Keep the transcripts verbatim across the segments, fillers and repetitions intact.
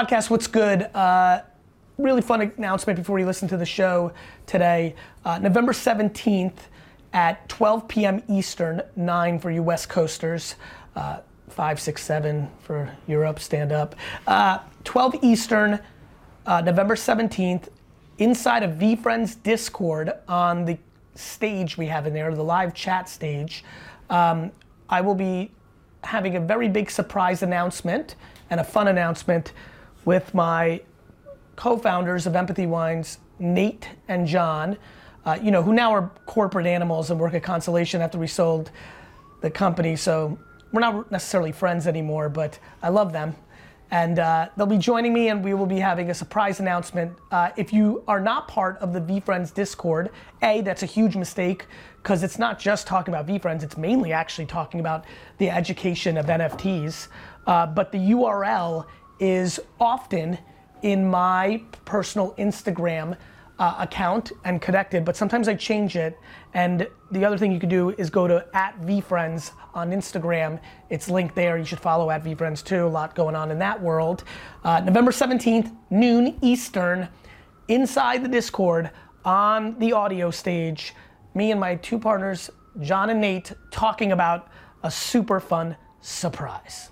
Podcast, what's good? Uh, really fun announcement before you listen to the show today. Uh, November seventeenth at twelve p.m. Eastern, nine for you West Coasters, uh, five, six, seven for Europe, stand up. Uh, twelve Eastern, uh, November seventeenth, inside of VeeFriends Discord on the stage we have in there, the live chat stage. Um, I will be having a very big surprise announcement and a fun announcement with my co-founders of Empathy Wines, Nate and John, uh, you know, who now are corporate animals and work at Constellation after we sold the company. So we're not necessarily friends anymore, but I love them. And uh, they'll be joining me and we will be having a surprise announcement. Uh, if you are not part of the VeeFriends Discord, A, that's a huge mistake because it's not just talking about VeeFriends, it's mainly actually talking about the education of N F Ts. Uh, but the U R L is often in my personal Instagram uh, account and connected, but sometimes I change it. And the other thing you could do is go to at VeeFriends on Instagram. It's linked there. You should follow at VeeFriends too. A lot going on in that world. Uh, November seventeenth, noon Eastern, inside the Discord on the audio stage, me and my two partners, John and Nate, talking about a super fun surprise.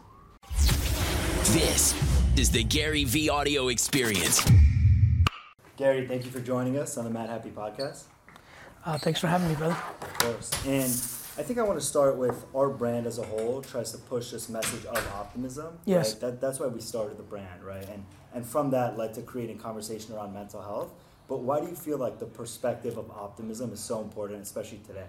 This is the Gary V audio experience. Gary, thank you for joining us on the Mad Happy Podcast. Uh, thanks for having me, brother. Of course. And I think I want to start with our brand as a whole tries to push this message of optimism. Yes. Right? That, that's why we started the brand, right? And and from that led to creating conversation around mental health. But why do you feel like the perspective of optimism is so important, especially today?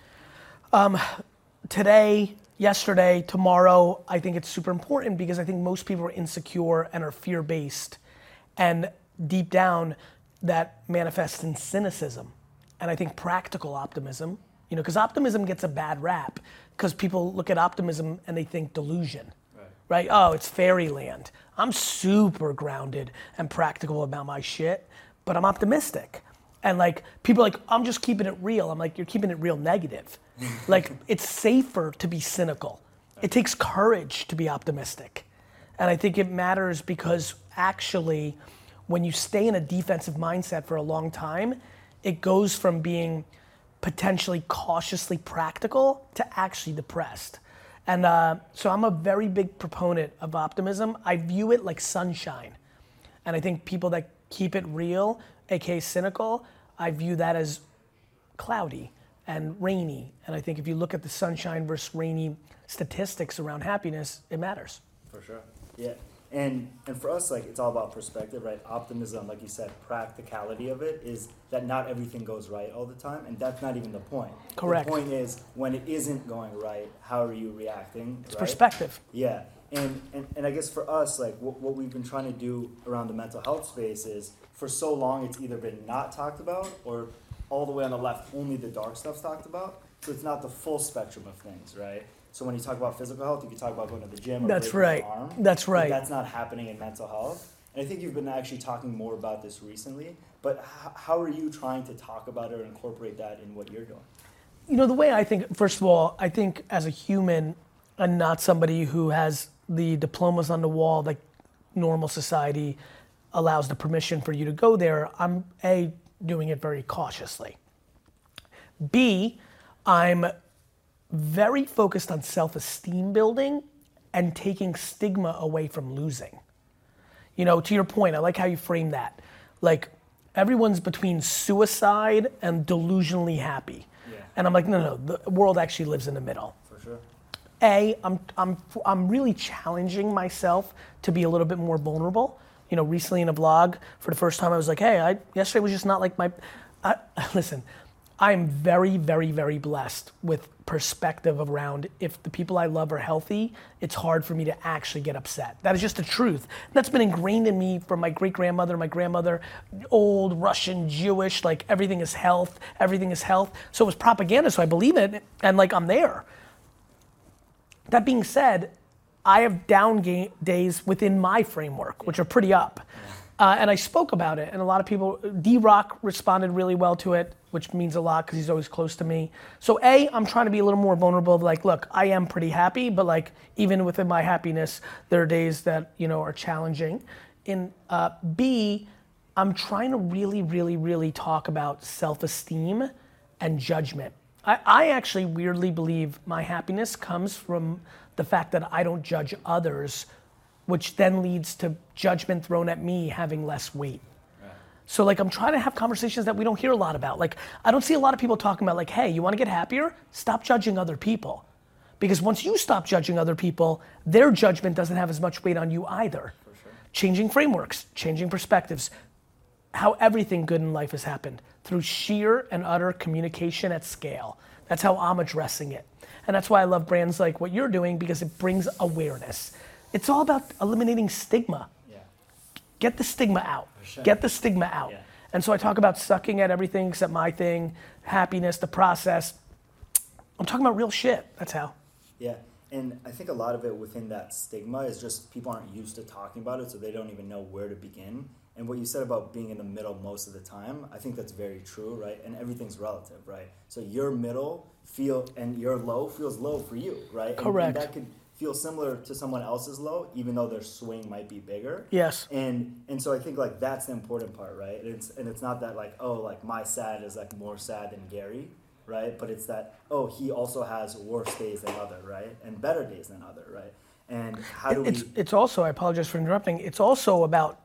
Um, today, yesterday, tomorrow, I think it's super important because I think most people are insecure and are fear-based. And deep down, that manifests in cynicism. And I think practical optimism, you know, because optimism gets a bad rap because people look at optimism and they think delusion, right. right? Oh, it's fairyland. I'm super grounded and practical about my shit, but I'm optimistic. And like, people are like, I'm just keeping it real. I'm like, you're keeping it real negative. Like, it's safer to be cynical. It takes courage to be optimistic. And I think it matters because actually, when you stay in a defensive mindset for a long time, it goes from being potentially cautiously practical to actually depressed. And uh, so I'm a very big proponent of optimism. I view it like sunshine. And I think people that keep it real, A K A cynical, I view that as cloudy and rainy. And I think if you look at the sunshine versus rainy statistics around happiness, it matters. For sure, yeah. And and for us, like, it's all about perspective, right? Optimism, like you said, practicality of it is that not everything goes right all the time, and that's not even the point. Correct. The point is, when it isn't going right, how are you reacting? It's right? perspective. Yeah, and, and and I guess for us, like, what, what we've been trying to do around the mental health space is, for so long, it's either been not talked about, or all the way on the left, only the dark stuff's talked about, so it's not the full spectrum of things, right? So when you talk about physical health, you can talk about going to the gym or That's breaking right. your arm. That's right. But that's not happening in mental health. And I think you've been actually talking more about this recently. But h- how are you trying to talk about it or incorporate that in what you're doing? You know, the way I think, first of all, I think as a human and not somebody who has the diplomas on the wall like normal society allows the permission for you to go there, I'm A, doing it very cautiously. B, I'm very focused on self-esteem building and taking stigma away from losing. You know, to your point, I like how you frame that. Like, everyone's between suicide and delusionally happy. Yeah. And I'm like, no, no, no, the world actually lives in the middle. For sure. A, I'm, I'm, I'm really challenging myself to be a little bit more vulnerable. You know, recently in a vlog, for the first time, I was like, hey, I, yesterday was just not like my, I, listen, I'm very, very, very blessed with perspective around if the people I love are healthy, it's hard for me to actually get upset. That is just the truth. That's been ingrained in me from my great-grandmother, my grandmother, old Russian, Jewish, like everything is health, everything is health. So it was propaganda, so I believe it, and like I'm there. That being said, I have down ga- days within my framework, which are pretty up. Uh, and I spoke about it, and a lot of people, D-Rock responded really well to it, which means a lot because he's always close to me. So A, I'm trying to be a little more vulnerable of like, look, I am pretty happy, but like even within my happiness, there are days that, you know, are challenging. in uh, B, I'm trying to really, really, really talk about self-esteem and judgment. I, I actually weirdly believe my happiness comes from the fact that I don't judge others, which then leads to judgment thrown at me having less weight. Right. So like I'm trying to have conversations that we don't hear a lot about. Like I don't see a lot of people talking about like, hey, you wanna get happier? Stop judging other people. Because once you stop judging other people, their judgment doesn't have as much weight on you either. For sure. Changing frameworks, changing perspectives, how everything good in life has happened, through sheer and utter communication at scale. That's how I'm addressing it. And that's why I love brands like what you're doing, because it brings awareness. It's all about eliminating stigma. Yeah. Get the stigma out. Sure. Get the stigma out. Yeah. And so I talk about sucking at everything except my thing, happiness, the process. I'm talking about real shit, that's how. Yeah, and I think a lot of it within that stigma is just people aren't used to talking about it, so they don't even know where to begin. And what you said about being in the middle most of the time, I think that's very true, right? And everything's relative, right? So your middle feel and your low feels low for you, right? Correct. And, and that could feel similar to someone else's low, even though their swing might be bigger. Yes. And and so I think like that's the important part, right? And it's and it's not that like, oh, like my sad is like more sad than Gary, right? But it's that, oh, he also has worse days than other, right? And better days than other, right? And how do it's, we... It's also, I apologize for interrupting, it's also about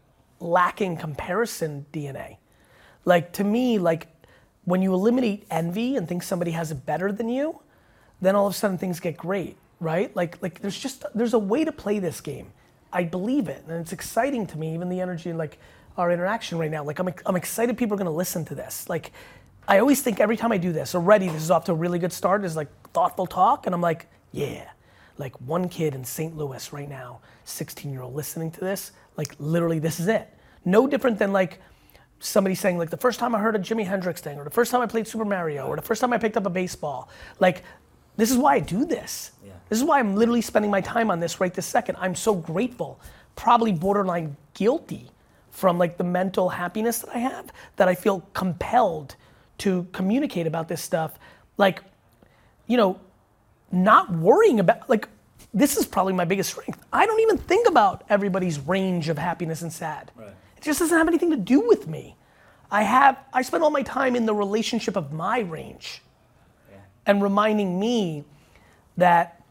lacking comparison D N A. Like to me, like when you eliminate envy and think somebody has it better than you, then all of a sudden things get great, right? Like like there's just, there's a way to play this game. I believe it, and it's exciting to me, even the energy, like our interaction right now. Like I'm, I'm excited people are gonna listen to this. Like I always think every time I do this, already this is off to a really good start, is like thoughtful talk, and I'm like, yeah. Like one kid in Saint Louis right now, sixteen year old listening to this, like literally this is it. No different than like somebody saying like the first time I heard a Jimi Hendrix thing, or the first time I played Super Mario, or the first time I picked up a baseball. Like this is why I do this. Yeah. This is why I'm literally spending my time on this right this second. I'm so grateful, probably borderline guilty from like the mental happiness that I have, that I feel compelled to communicate about this stuff. Like, you know, not worrying about, like, this is probably my biggest strength. I don't even think about everybody's range of happiness and sad. Right. It just doesn't have anything to do with me. I have, I spend all my time in the relationship of my range, yeah. and reminding me that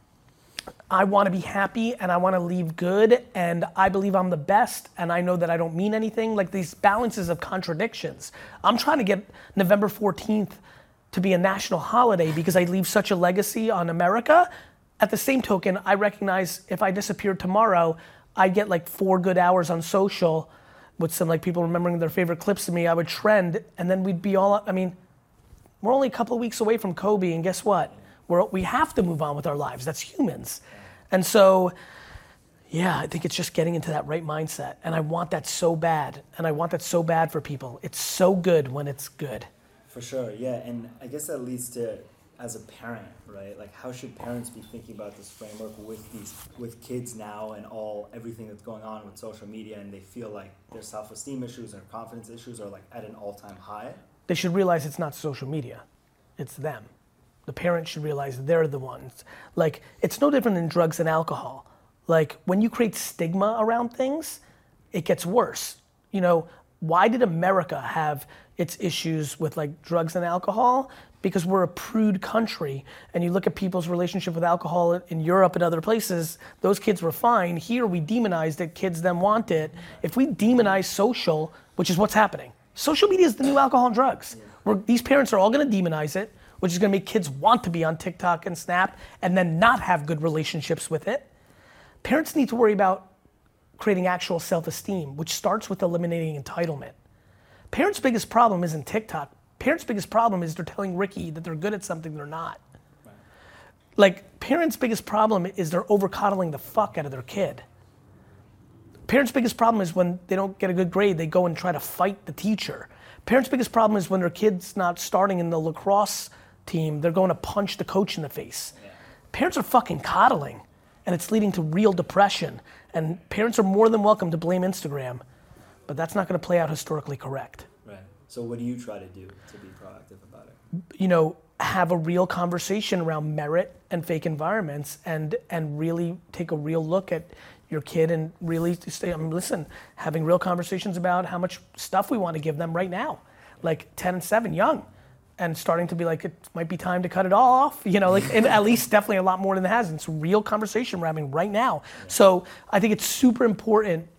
I wanna be happy and I wanna leave good, and I believe I'm the best, and I know that I don't mean anything. Like these balances of contradictions. I'm trying to get November fourteenth to be a national holiday because I leave such a legacy on America. At the same token, I recognize if I disappeared tomorrow, I get like four good hours on social with some like people remembering their favorite clips of me. I would trend, and then we'd be all, I mean, we're only a couple of weeks away from Kobe, and guess what? We're, we have to move on with our lives. That's humans. And so, yeah, I think it's just getting into that right mindset. And I want that so bad. And I want that so bad for people. It's so good when it's good. For sure, yeah, and I guess that leads to, as a parent, right? Like, how should parents be thinking about this framework with these, with kids now and all everything that's going on with social media, and they feel like their self-esteem issues and confidence issues are like at an all-time high? They should realize it's not social media, it's them. The parents should realize they're the ones. Like, it's no different than drugs and alcohol. Like, when you create stigma around things, it gets worse. You know, why did America have its issues with like drugs and alcohol? Because we're a prude country, and you look at people's relationship with alcohol in Europe and other places, those kids were fine. Here we demonized it, kids then want it. If we demonize social, which is what's happening, social media is the new alcohol and drugs. We're, these parents are all gonna demonize it, which is gonna make kids want to be on TikTok and Snap and then not have good relationships with it. Parents need to worry about creating actual self-esteem, which starts with eliminating entitlement. Parents' biggest problem isn't TikTok. Parents' biggest problem is they're telling Ricky that they're good at something they're not. Right. Like, parents' biggest problem is they're over-coddling the fuck out of their kid. Parents' biggest problem is when they don't get a good grade, they go and try to fight the teacher. Parents' biggest problem is when their kid's not starting in the lacrosse team, they're going to punch the coach in the face. Yeah. Parents are fucking coddling, and it's leading to real depression. And parents are more than welcome to blame Instagram, but that's not gonna play out historically correct. Right. So what do you try to do to be proactive about it? You know, have a real conversation around merit and fake environments, and and really take a real look at your kid and really to stay, I mean, listen, having real conversations about how much stuff we want to give them right now, like ten and seven, young, and starting to be like, it might be time to cut it all off, you know, like, and at least definitely a lot more than it has. And it's a real conversation we're having right now. Yeah. So I think it's super important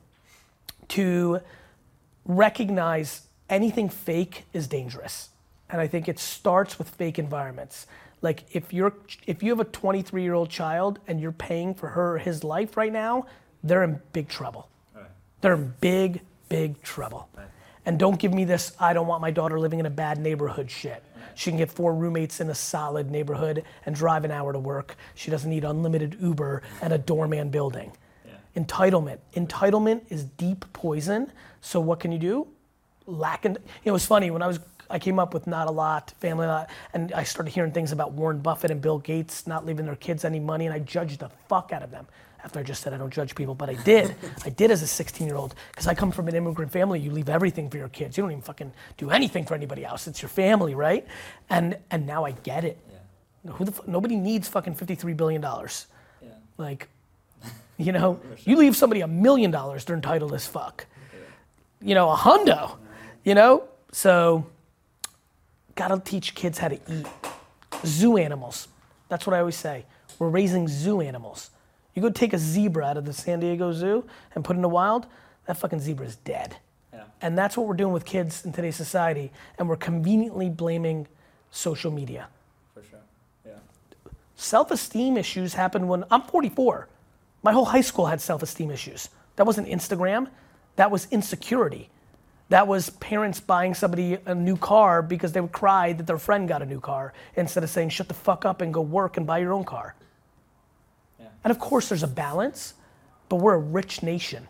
to recognize anything fake is dangerous. And I think it starts with fake environments. Like if you're, if you have a twenty-three year old child and you're paying for her or his life right now, they're in big trouble. Right. They're in big, big trouble. Right. And don't give me this, I don't want my daughter living in a bad neighborhood shit. Right. She can get four roommates in a solid neighborhood and drive an hour to work. She doesn't need unlimited Uber and a doorman building. Yeah. Entitlement. Entitlement is deep poison. So what can you do? Lack in, you know, it was funny when I was, I came up with Not a Lot, Family Lot, and I started hearing things about Warren Buffett and Bill Gates not leaving their kids any money, and I judged the fuck out of them. After I just said I don't judge people, but I did. I did as a sixteen year old, because I come from an immigrant family. You leave everything for your kids. You don't even fucking do anything for anybody else. It's your family, right? And and now I get it. Yeah. Who the f- nobody needs fucking fifty-three billion dollars. Yeah. Like, you know, you leave somebody a million dollars, they're entitled as fuck. Yeah. You know, a hundo, you know? So, gotta teach kids how to eat. Zoo animals. That's what I always say. We're raising zoo animals. You go take a zebra out of the San Diego Zoo and put it in the wild, that fucking zebra is dead. Yeah. And that's what we're doing with kids in today's society, and we're conveniently blaming social media. For sure, yeah. Self-esteem issues happen when, I'm forty-four. My whole high school had self-esteem issues. That wasn't Instagram, that was insecurity. That was parents buying somebody a new car because they would cry that their friend got a new car, instead of saying, shut the fuck up and go work and buy your own car. Yeah. And of course there's a balance, but we're a rich nation.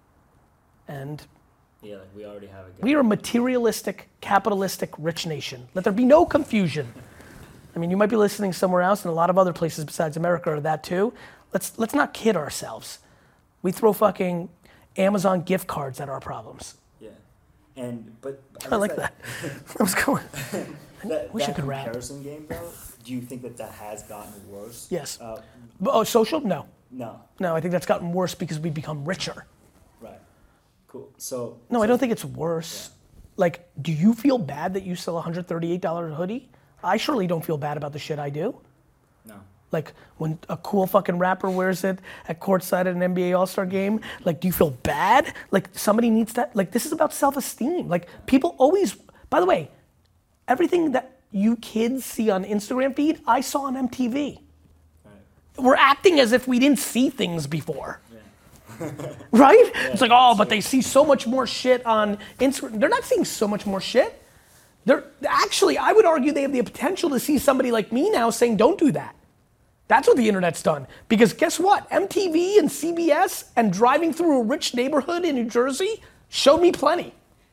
And yeah, like we already have a good we are a materialistic, capitalistic, rich nation. Let there be no confusion. I mean, you might be listening somewhere else, and a lot of other places besides America are that too. Let's let's not kid ourselves. We throw fucking Amazon gift cards at our problems. And but I, I like that. that was cool. that, wish that I could rap. Comparison game though, do you think that that has gotten worse? Yes. Uh, oh, social? No. No. No, I think that's gotten worse because we become richer. Right. Cool. So. No, so, I don't think it's worse. Yeah. Like, do you feel bad that you sell a one hundred thirty-eight dollars hoodie? I surely don't feel bad about the shit I do. No. Like when a cool fucking rapper wears it at courtside at an N B A All-Star game, like, do you feel bad? Like somebody needs that, like this is about self-esteem. Like people always, by the way, everything that you kids see on Instagram feed, I saw on M T V. Right. We're acting as if we didn't see things before. Yeah. Right? Yeah, it's like, oh, but they see so much more shit on Instagram. They're not seeing so much more shit. They're actually, I would argue they have the potential to see somebody like me now saying, don't do that. That's what the internet's done. Because guess what? M T V and C B S and driving through a rich neighborhood in New Jersey showed me plenty.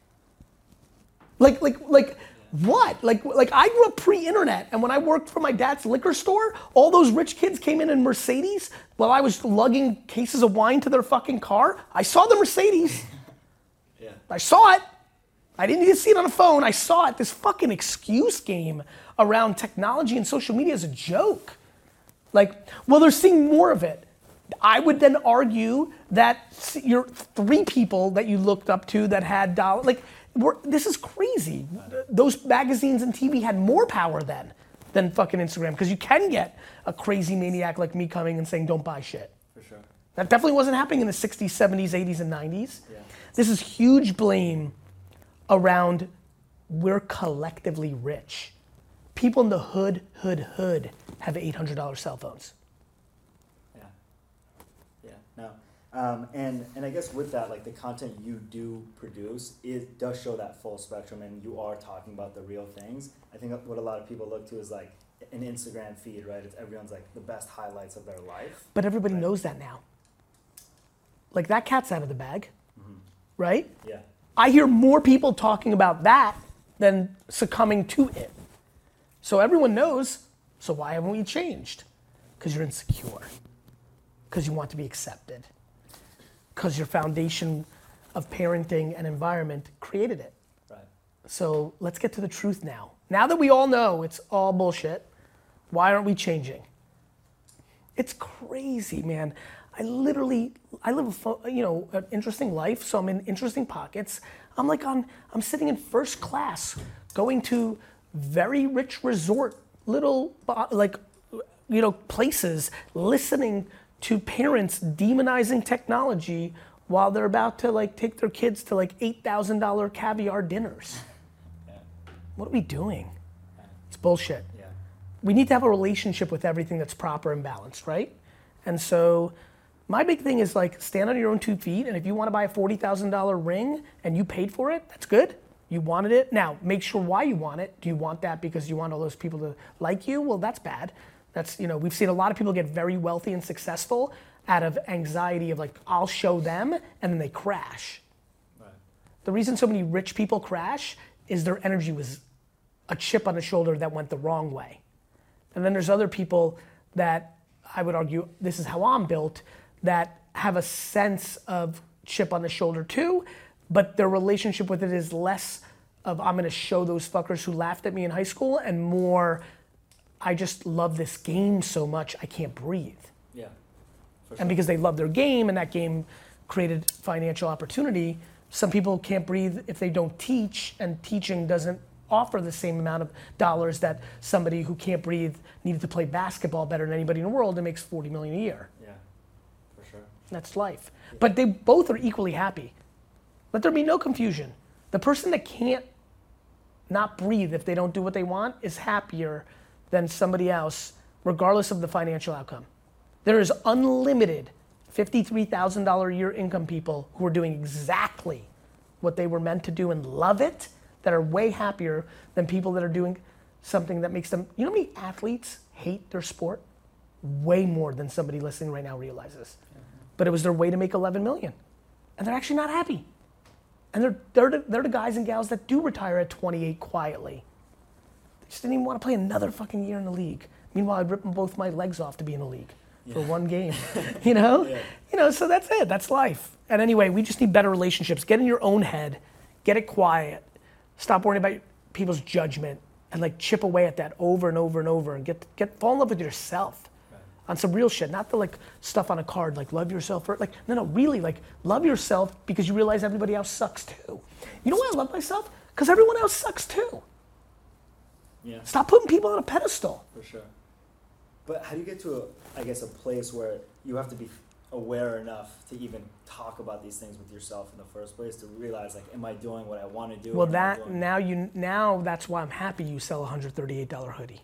Like, like, like what? Like, like I grew up pre-internet, and when I worked for my dad's liquor store, all those rich kids came in in Mercedes while I was lugging cases of wine to their fucking car. I saw the Mercedes. Yeah. I saw it. I didn't even see it on a phone. I saw it. This fucking excuse game around technology and social media is a joke. Like, well, they're seeing more of it. I would then argue that your three people that you looked up to that had dollar, like, we're, this is crazy. Those magazines and T V had more power then than fucking Instagram, because you can get a crazy maniac like me coming and saying, don't buy shit. For sure. That definitely wasn't happening in the sixties, seventies, eighties, and nineties. Yeah. This is huge blame around we're collectively rich. People in the hood, hood, hood have eight hundred dollars cell phones. Yeah, yeah, no. Um, and, and I guess with that, like the content you do produce, it does show that full spectrum, and you are talking about the real things. I think what a lot of people look to is like an Instagram feed, right? It's everyone's like the best highlights of their life. But everybody right? knows that now. Like that cat's out of the bag, mm-hmm. right? Yeah. I hear more people talking about that than succumbing to it. So everyone knows, so why haven't we changed? Because you're insecure. Because you want to be accepted. Because your foundation of parenting and environment created it. Right. So let's get to the truth now. Now that we all know it's all bullshit, why aren't we changing? It's crazy, man. I literally, I live a, fo- you know, an interesting life, so I'm in interesting pockets. I'm like on, I'm sitting in first class, going to very rich resort, little, bo- like, you know, places, listening to parents demonizing technology while they're about to like take their kids to like eight thousand dollars caviar dinners. Yeah. What are we doing? It's bullshit. Yeah. We need to have a relationship with everything that's proper and balanced, right? And so my big thing is like stand on your own two feet, and if you want to buy a forty thousand dollars ring and you paid for it, that's good. You wanted it. Now, make sure why you want it. Do you want that because you want all those people to like you? Well, that's bad. That's, you know, we've seen a lot of people get very wealthy and successful out of anxiety of like, I'll show them, and then they crash. Right. The reason so many rich people crash is their energy was a chip on the shoulder that went the wrong way. And then there's other people that I would argue, this is how I'm built, that have a sense of chip on the shoulder too, but their relationship with it is less of I'm gonna show those fuckers who laughed at me in high school, and more, I just love this game so much I can't breathe. Yeah. For sure. And because they love their game and that game created financial opportunity, some people can't breathe if they don't teach, and teaching doesn't offer the same amount of dollars that somebody who can't breathe needed to play basketball better than anybody in the world and makes forty million a year. Yeah, for sure. That's life. But they both are equally happy. Let there be no confusion. The person that can't not breathe if they don't do what they want is happier than somebody else, regardless of the financial outcome. There is unlimited fifty-three thousand dollars a year income people who are doing exactly what they were meant to do and love it, that are way happier than people that are doing something that makes them, you know how many athletes hate their sport? Way more than somebody listening right now realizes. But it was their way to make eleven million. And they're actually not happy. And they're, they're, the, they're the guys and gals that do retire at twenty-eight quietly. They just didn't even want to play another fucking year in the league. Meanwhile, I'd ripping both my legs off to be in the league yeah. for one game, you know? Yeah. You know, so that's it, that's life. And anyway, we just need better relationships. Get in your own head, get it quiet, stop worrying about people's judgment, and like chip away at that over and over and over, and get, get fall in love with yourself. Right. On some real shit, not the like stuff on a card, like love yourself, or like, no, no, really, like love yourself because you realize everybody else sucks too. You know why I love myself? Because everyone else sucks too. Yeah. Stop putting people on a pedestal. For sure. But how do you get to, a, I guess, a place where you have to be aware enough to even talk about these things with yourself in the first place, to realize, like, am I doing what I want to do? Well, that now you now that's why I'm happy you sell a one hundred thirty-eight dollars hoodie.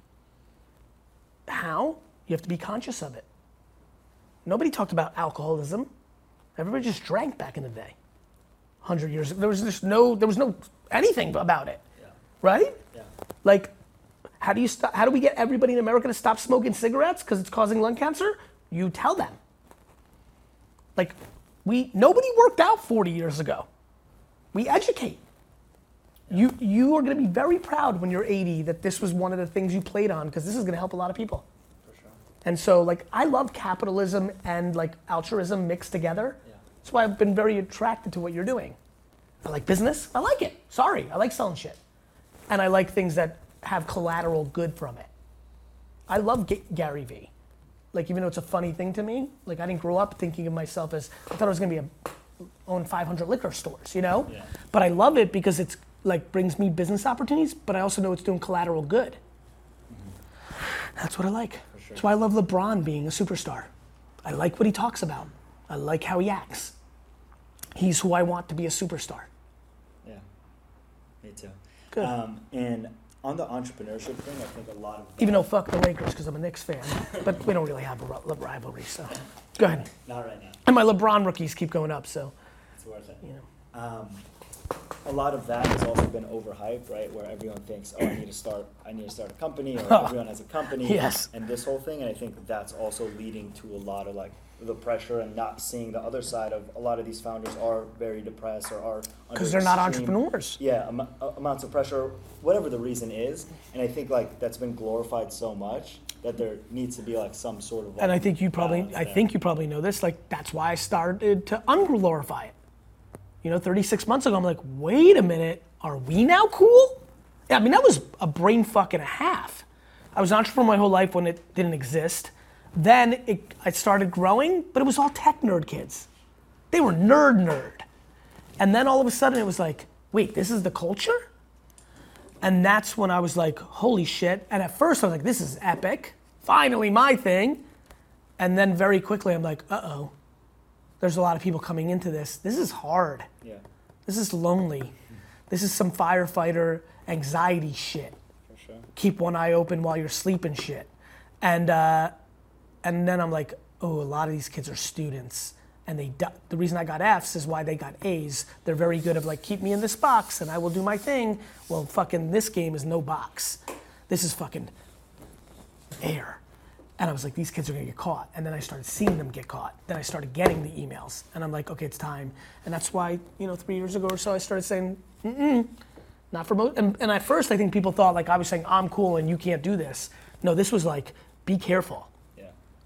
How? You have to be conscious of it. Nobody talked about alcoholism. Everybody just drank back in the day. one hundred years ago. There was just no, there was no anything about it. Yeah. Right? Yeah. Like, how do you stop, how do we get everybody in America to stop smoking cigarettes because it's causing lung cancer? You tell them. Like, we, nobody worked out forty years ago. We educate. Yeah. You, you are gonna be very proud when you're eighty that this was one of the things you played on, because this is gonna help a lot of people. For sure. And so, like, I love capitalism and like altruism mixed together. Yeah. That's why I've been very attracted to what you're doing. I like business, I like it. Sorry, I like selling shit. And I like things that have collateral good from it. I love G- Gary Vee. Like, even though it's a funny thing to me, like I didn't grow up thinking of myself as, I thought I was gonna be a, own five hundred liquor stores, you know? Yeah. But I love it because it's like brings me business opportunities, but I also know it's doing collateral good. Mm-hmm. That's what I like. For sure. That's why I love LeBron being a superstar. I like what he talks about. I like how he acts. He's who I want to be a superstar. Yeah, me too. Good. Um, and on the entrepreneurship thing, I think a lot of that, even though fuck the Lakers because I'm a Knicks fan, but we don't really have a rivalry, so go ahead. Not right now. And my LeBron rookies keep going up, so It's worth it. you know. Um, a lot of that has also been overhyped, right? Where everyone thinks, oh, I need to start, I need to start a company, or everyone has a company, Yes. and this whole thing. And I think that's also leading to a lot of like the pressure and not seeing the other side of a lot of these founders are very depressed or are Because they're not extreme, entrepreneurs. Yeah, am- amounts of pressure, whatever the reason is. And I think like that's been glorified so much that there needs to be like some sort of. Like, And I think you probably, I there. think you probably know this. Like that's why I started to unglorify it. You know, thirty-six months ago, I'm like, wait a minute, are we now cool? Yeah, I mean that was a brain fuck and a half. I was an entrepreneur my whole life when it didn't exist. Then it, I started growing, but it was all tech nerd kids. They were nerd nerd. And then all of a sudden it was like, wait, this is the culture? And that's when I was like, holy shit. And at first I was like, this is epic. Finally my thing. And then very quickly I'm like, uh-oh. There's a lot of people coming into this. This is hard. Yeah. This is lonely. This is some firefighter anxiety shit. For sure. Keep one eye open while you're sleeping shit. And uh, and then I'm like, oh, a lot of these kids are students. And they the reason I got F's is why they got A's. They're very good of like, keep me in this box and I will do my thing. Well, fucking this game is no box. This is fucking air. And I was like, these kids are gonna get caught. And then I started seeing them get caught. Then I started getting the emails. And I'm like, okay, it's time. And that's why, you know, three years ago or so, I started saying, mm-mm, not for most. And, and at first, I think people thought like I was saying, I'm cool and you can't do this. No, this was like, be careful. Yeah.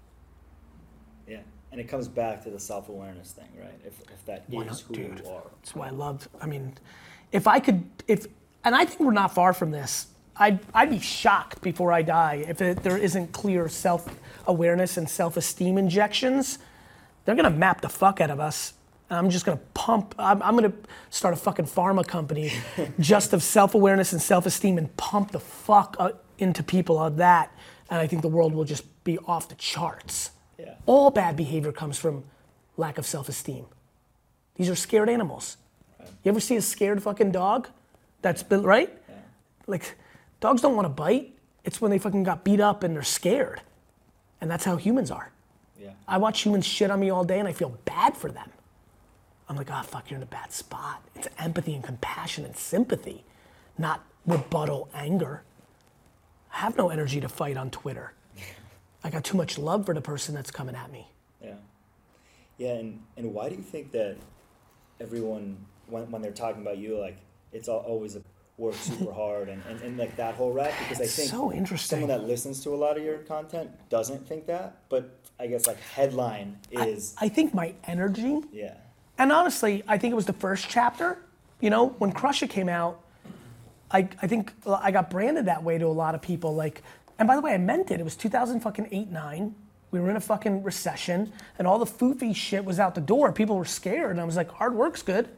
Yeah. And it comes back to the self-awareness thing, right? If, if that is who Dude, you are. that's why I loved, I mean, if I could, if, and I think we're not far from this. I'd, I'd be shocked before I die if it, there isn't clear self-awareness and self-esteem injections. They're gonna map the fuck out of us. And I'm just gonna pump, I'm, I'm gonna start a fucking pharma company just of self-awareness and self-esteem and pump the fuck uh, into people of that. And I think the world will just be off the charts. Yeah. All bad behavior comes from lack of self-esteem. These are scared animals. Right. You ever see a scared fucking dog? That's been, right? Yeah. Like, dogs don't want to bite. It's when they fucking got beat up and they're scared. And that's how humans are. Yeah. I watch humans shit on me all day and I feel bad for them. I'm like, ah, oh, fuck, you're in a bad spot. It's empathy and compassion and sympathy, not rebuttal anger. I have no energy to fight on Twitter. I got too much love for the person that's coming at me. Yeah. Yeah, and, and why do you think that everyone, when, when they're talking about you, like, it's all, always a work super hard and, and, and like that whole rap? Because It's I think so interesting. someone that listens to a lot of your content doesn't think that, but I guess like headline is, I think my energy, yeah. and honestly, I think it was the first chapter. You know, when Crush It came out, I, I think I got branded that way to a lot of people. Like, and by the way, I meant it. It was two thousand fucking eight, nine. We were in a fucking recession, and all the foofy shit was out the door. People were scared, and I was like, hard work's good.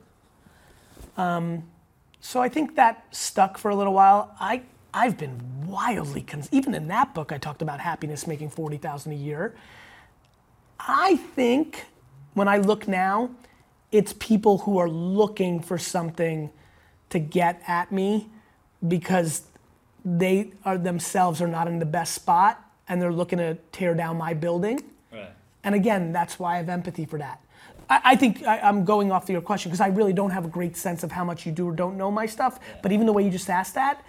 Um, so I think that stuck for a little while. I I've been wildly con- even in that book, I talked about happiness making forty thousand a year. I think when I look now, it's people who are looking for something to get at me because they are themselves are not in the best spot and they're looking to tear down my building. Right. And again, that's why I have empathy for that. I, I think I, I'm going off to your question because I really don't have a great sense of how much you do or don't know my stuff. Yeah. But even the way you just asked that,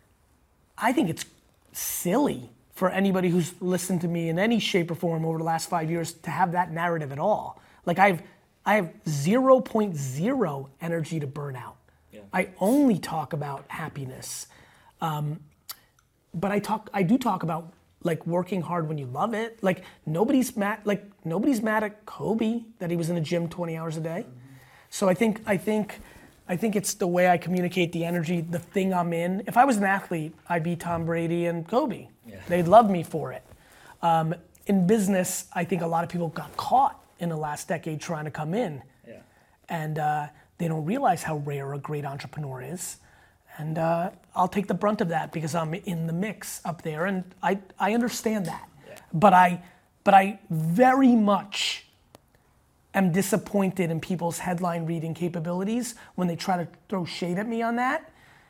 I think it's silly for anybody who's listened to me in any shape or form over the last five years to have that narrative at all. Like I've, I have zero point zero energy to burn out. Yeah. I only talk about happiness. Um, but I talk, I do talk about like working hard when you love it. Like nobody's mad, like nobody's mad at Kobe that he was in the gym twenty hours a day. Mm-hmm. So I think, I think, I think it's the way I communicate the energy, the thing I'm in. If I was an athlete, I'd be Tom Brady and Kobe. Yeah. They'd love me for it. Um, in business, I think a lot of people got caught in the last decade trying to come in. Yeah. And uh, they don't realize how rare a great entrepreneur is. And uh, I'll take the brunt of that because I'm in the mix up there, and I, I understand that. Yeah. But I but I very much am disappointed in people's headline reading capabilities when they try to throw shade at me on that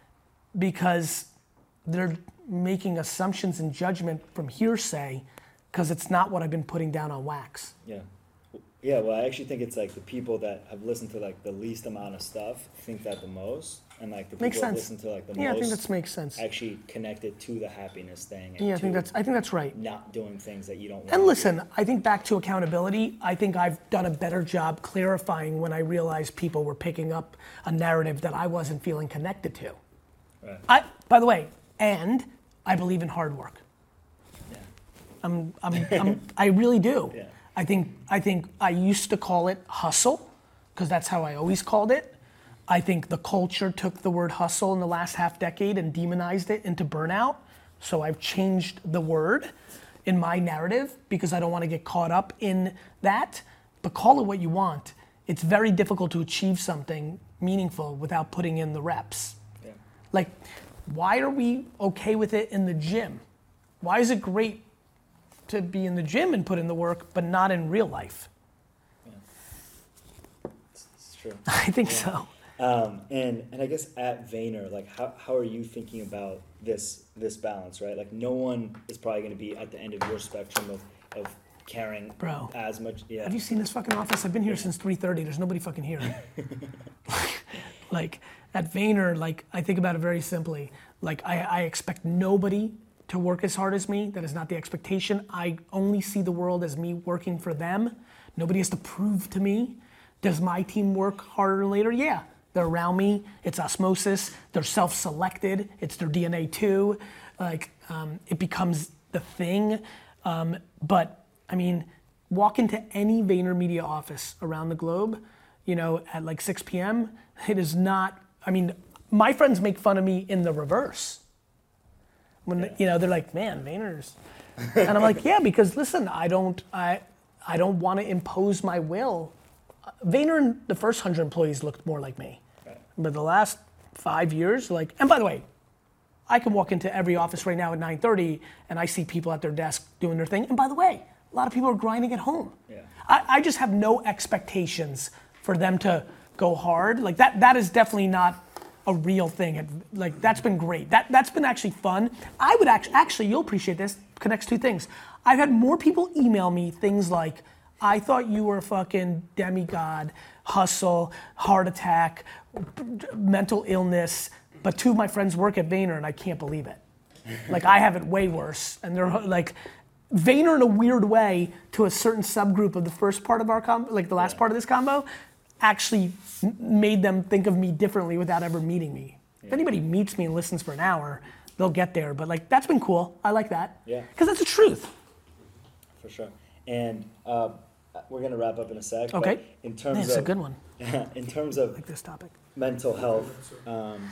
because they're making assumptions and judgment from hearsay because it's not what I've been putting down on wax. Yeah. Yeah, well, I actually think it's like the people that have listened to like the least amount of stuff think that the most, and like the people Makes that sense. listen to like the Yeah, I most think that makes sense. actually connected to the happiness thing. And Yeah, I to think that's I think that's right. not doing things that you don't. And want listen, I think back to accountability, I think I've done a better job clarifying when I realized people were picking up a narrative that I wasn't feeling connected to. Right. I, by the way, and I believe in hard work. Yeah. I'm, I'm, I'm, I really do. Yeah. I think, I think I used to call it hustle, because that's how I always called it. I think the culture took the word hustle in the last half decade and demonized it into burnout. So I've changed the word. in my narrative because I don't want to get caught up in that. But call it what you want. It's very difficult to achieve something meaningful without putting in the reps. Yeah. Like, why are we okay with it in the gym? Why is it great to be in the gym and put in the work, but not in real life? Yeah. It's, it's true. I think yeah. so. Um, and and I guess at Vayner, like how how are you thinking about this this balance, right? Like no one is probably going to be at the end of your spectrum of of caring Bro, as much. Yeah. Have you seen this fucking office? I've been here since three thirty. There's nobody fucking here. Like at Vayner, like I think about it very simply. Like I, I expect nobody to work as hard as me. That is not the expectation. I only see the world as me working for them. Nobody has to prove to me. Does my team work harder later? Yeah. They're around me. It's osmosis. They're self-selected. It's their D N A too. Like um, it becomes the thing. Um, but I mean, walk into any VaynerMedia office around the globe, you know, at like six p.m. It is not. I mean, my friends make fun of me in the reverse. When yeah. you know they're like, "Man, Vayner's," and I'm like, "Yeah," because listen, I don't, I, I don't want to impose my will. Vayner and the first hundred employees looked more like me. Right. But the last five years, like, and by the way, I can walk into every office right now at nine thirty and I see people at their desk doing their thing. And by the way, a lot of people are grinding at home. Yeah. I, I just have no expectations for them to go hard. Like that, that is definitely not a real thing. Like that's been great. That, that's been actually fun. I would actually, actually, you'll appreciate this, connects two things. I've had more people email me things like, I thought you were a fucking demigod, hustle, heart attack, mental illness, but two of my friends work at Vayner and I can't believe it. Like I have it way worse. And they're like, Vayner in a weird way to a certain subgroup of the first part of our combo, like the last part of this combo, actually made them think of me differently without ever meeting me. Yeah. If anybody meets me and listens for an hour, they'll get there. But like, that's been cool. I like that. Yeah. Because that's the truth. For sure. And uh, we're gonna wrap up in a sec. Okay. But in terms Man, it's of a good one. in terms of I like this topic. mental health, um,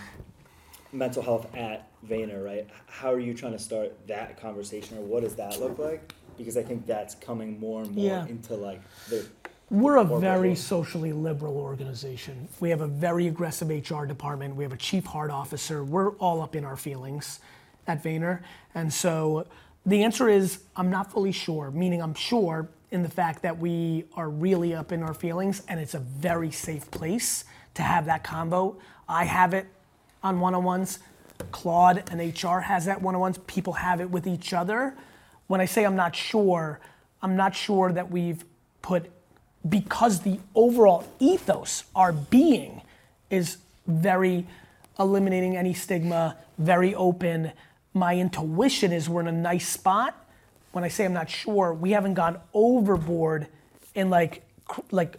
mental health at Vayner, right? How are you trying to start that conversation, or what does that look like? Because I think that's coming more and more Yeah. into like the. We're a more very visual. socially liberal organization. We have a very aggressive H R department. We have a chief heart officer. We're all up in our feelings at Vayner. And so the answer is I'm not fully sure, meaning I'm sure in the fact that we are really up in our feelings and it's a very safe place to have that combo. I have it on one-on-ones. Claude and H R has that one-on-ones. People have it with each other. When I say I'm not sure, I'm not sure that we've put, because the overall ethos, our being, is very eliminating any stigma, very open. My intuition is we're in a nice spot. When I say I'm not sure, we haven't gone overboard in like like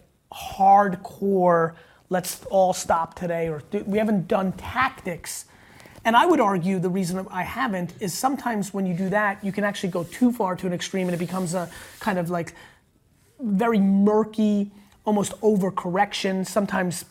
hardcore, let's all stop today, or th- we haven't done tactics. And I would argue the reason I haven't is sometimes when you do that, you can actually go too far to an extreme and it becomes a kind of like very murky, almost overcorrection, sometimes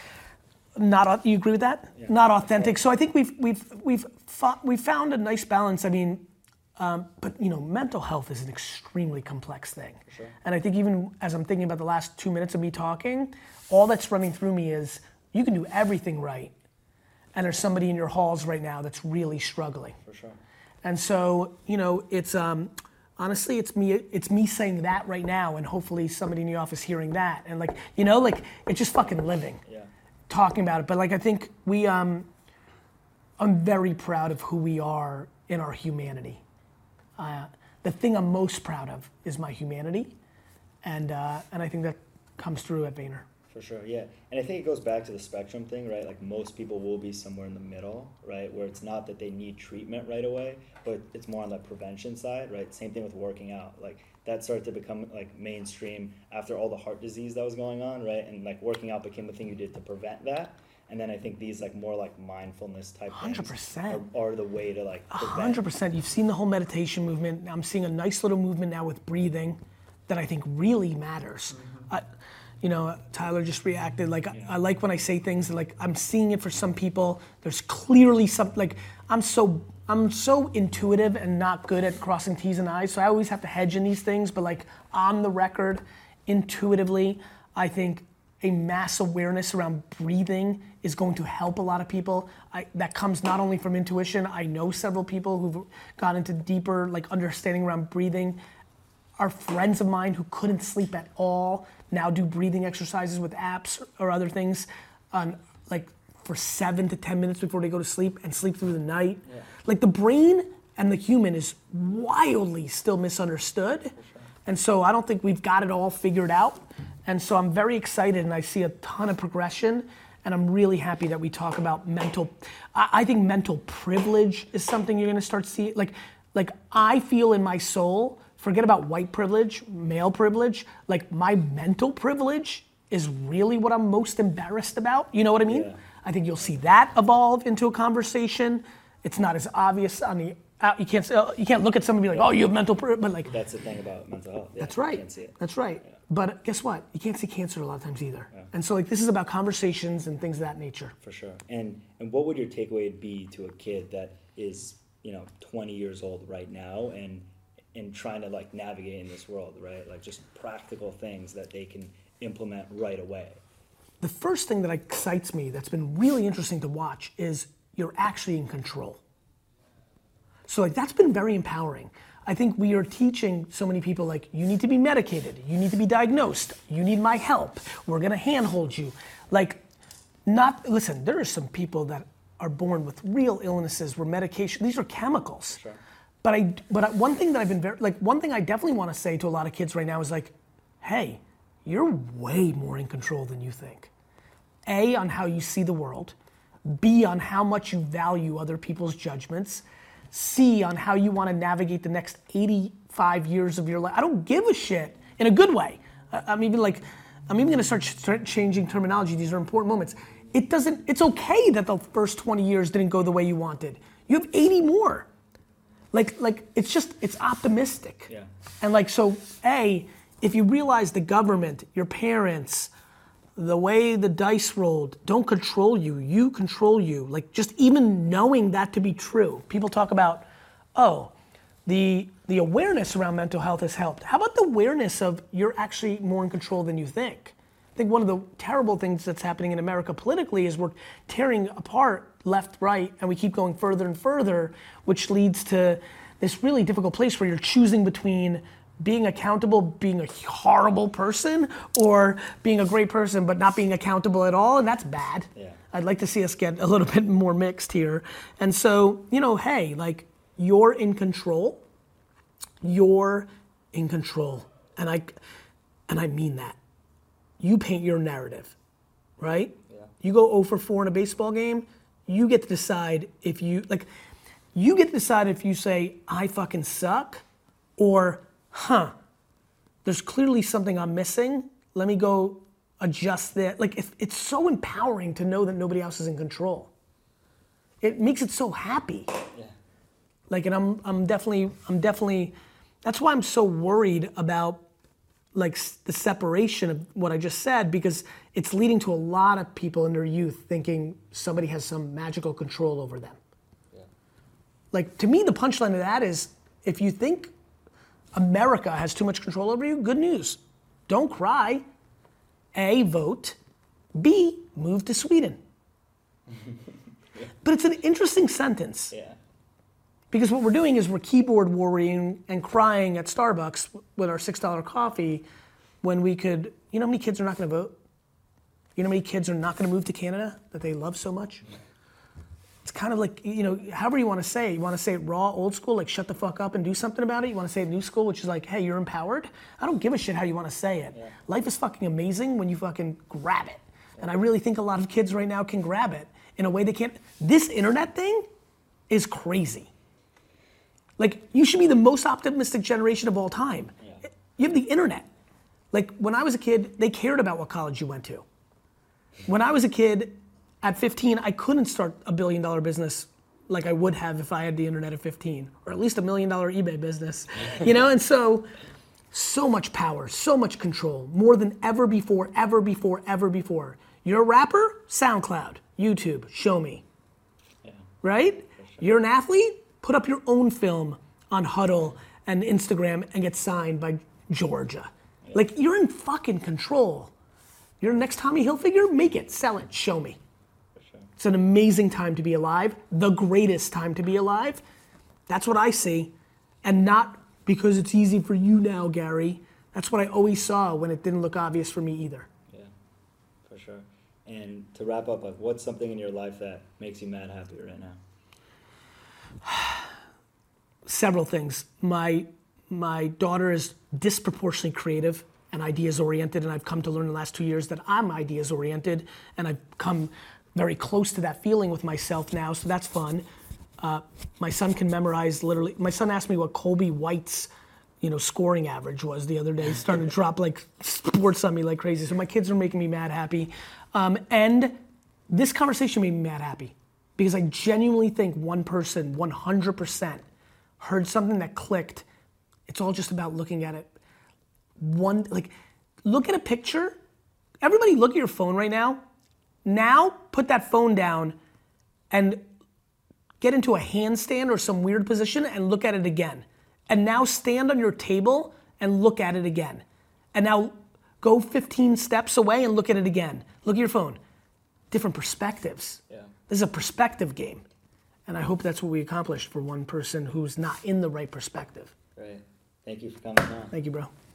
not, you agree with that? Yeah. Not authentic. So I think we've we've we've fought, we've found a nice balance. I mean, um, but you know, mental health is an extremely complex thing. Sure. And I think even as I'm thinking about the last two minutes of me talking, all that's running through me is you can do everything right, and there's somebody in your halls right now that's really struggling. For sure. And so, you know, it's um, honestly, it's me. It's me saying that right now, and hopefully somebody in the office hearing that, and like, you know, like it's just fucking living. Yeah. Talking about it, but like I think we, um, I'm very proud of who we are in our humanity. Uh, the thing I'm most proud of is my humanity, and uh, and I think that comes through at Vayner. For sure, yeah. And I think it goes back to the spectrum thing, right? Like most people will be somewhere in the middle, right? Where it's not that they need treatment right away, but it's more on the prevention side, right? Same thing with working out. Like that started to become like mainstream after all the heart disease that was going on, right? And like working out became the thing you did to prevent that. And then I think these like more like mindfulness type one hundred percent. things are, are the way to like prevent. one hundred percent. You've seen the whole meditation movement. I'm seeing a nice little movement now with breathing that I think really matters. Mm-hmm. I, you know, Tyler just reacted. Like, yeah. I, I like when I say things, like I'm seeing it for some people. There's clearly some, like, I'm so, I'm so intuitive and not good at crossing T's and I's, so I always have to hedge in these things, but like on the record, intuitively, I think a mass awareness around breathing is going to help a lot of people. I, that comes not only from intuition, I know several people who've got into deeper like understanding around breathing. Are friends of mine who couldn't sleep at all now do breathing exercises with apps or other things on like for seven to ten minutes before they go to sleep and sleep through the night. Yeah. Like the brain and the human is wildly still misunderstood. Sure. And so I don't think we've got it all figured out. And so I'm very excited and I see a ton of progression and I'm really happy that we talk about mental, I, I think mental privilege is something you're gonna start seeing. Like, like I feel in my soul, forget about white privilege, male privilege, like my mental privilege is really what I'm most embarrassed about. You know what I mean? Yeah. I think you'll see that evolve into a conversation. It's not as obvious on the out. You can't you can't look at someone and be like, oh, you have mental privilege, but like. That's the thing about mental health. Yeah, that's right. You can't see it. That's right. Yeah. But guess what? You can't see cancer a lot of times either. Yeah. And so like this is about conversations and things of that nature. For sure. And and what would your takeaway be to a kid that is, you know, twenty years old right now and and trying to like navigate in this world, right? Like just practical things that they can implement right away. The first thing that excites me that's been really interesting to watch is you're actually in control. So like that's been very empowering. I think we are teaching so many people like you need to be medicated, you need to be diagnosed, you need my help, we're gonna handhold you. Like not, listen, there are some people that are born with real illnesses where medication, these are chemicals. Sure. But I, but I, one thing that I've been very, like one thing I definitely wanna say to a lot of kids right now is like, hey, you're way more in control than you think. A, on how you see the world. B, on how much you value other people's judgments. C, on how you want to navigate the next eighty-five years of your life. I don't give a shit in a good way. I'm even like, I'm even gonna start, start changing terminology. These are important moments. It doesn't, it's okay that the first twenty years didn't go the way you wanted. You have eighty more. Like, like it's just, it's optimistic. Yeah. And like, so A, if you realize the government, your parents, the way the dice rolled, don't control you, you control you. Like just even knowing that to be true. People talk about, oh, the the awareness around mental health has helped. How about the awareness of you're actually more in control than you think? I think one of the terrible things that's happening in America politically is we're tearing apart left, right, and we keep going further and further, which leads to this really difficult place where you're choosing between being accountable, being a horrible person, or being a great person but not being accountable at all, and that's bad. Yeah. I'd like to see us get a little bit more mixed here. And so, you know, hey, like, you're in control. You're in control. And I, and I mean that. You paint your narrative, right? Yeah. You go oh for four in a baseball game, you get to decide if you, like, you get to decide if you say, I fucking suck, or huh, there's clearly something I'm missing. Let me go adjust that. Like, if, it's so empowering to know that nobody else is in control. It makes it so happy. Yeah. Like, and I'm, I'm definitely, I'm definitely, that's why I'm so worried about like the separation of what I just said, because it's leading to a lot of people in their youth thinking somebody has some magical control over them. Yeah. Like, to me, the punchline of that is, if you think America has too much control over you, good news. Don't cry. A, vote. B, move to Sweden. Yeah. But it's an interesting sentence. Yeah. Because what we're doing is we're keyboard warring and crying at Starbucks with our six dollar coffee when we could, you know how many kids are not gonna vote? You know how many kids are not gonna move to Canada that they love so much? It's kind of like, you know, however you wanna say it. You wanna say it raw, old school, like shut the fuck up and do something about it? You wanna say it new school, which is like, hey, you're empowered? I don't give a shit how you wanna say it. Yeah. Life is fucking amazing when you fucking grab it. Yeah. And I really think a lot of kids right now can grab it in a way they can't. This internet thing is crazy. Like, you should be the most optimistic generation of all time. Yeah. You have the internet. Like, when I was a kid, they cared about what college you went to. When I was a kid, at fifteen, I couldn't start a billion dollar business like I would have if I had the internet at fifteen, or at least a million dollar eBay business, you know? And so, so much power, so much control, more than ever before, ever before, ever before. You're a rapper? SoundCloud, YouTube, show me. Yeah. Right? Sure. You're an athlete? Put up your own film on Huddle and Instagram and get signed by Georgia. Yeah. Like, you're in fucking control. You're the next Tommy Hilfiger, make it, sell it, show me. For sure. It's an amazing time to be alive, the greatest time to be alive. That's what I see. And not because it's easy for you now, Gary. That's what I always saw when it didn't look obvious for me either. Yeah, for sure. And to wrap up, like, what's something in your life that makes you mad happy right now? Several things. My my daughter is disproportionately creative and ideas oriented, and I've come to learn in the last two years that I'm ideas oriented, and I've come very close to that feeling with myself now, so that's fun. Uh, my son can memorize literally, my son asked me what Kobe White's you know, scoring average was the other day. He's starting to drop like sports on me like crazy, so my kids are making me mad happy. Um, and this conversation made me mad happy because I genuinely think one person, one hundred percent, heard something that clicked. It's all just about looking at it. One, like, look at a picture. Everybody look at your phone right now. Now, put that phone down and get into a handstand or some weird position and look at it again. And now stand on your table and look at it again. And now go fifteen steps away and look at it again. Look at your phone. Different perspectives. Yeah. This is a perspective game. And I hope that's what we accomplished for one person who's not in the right perspective. Great. Thank you for coming on. Thank you, bro.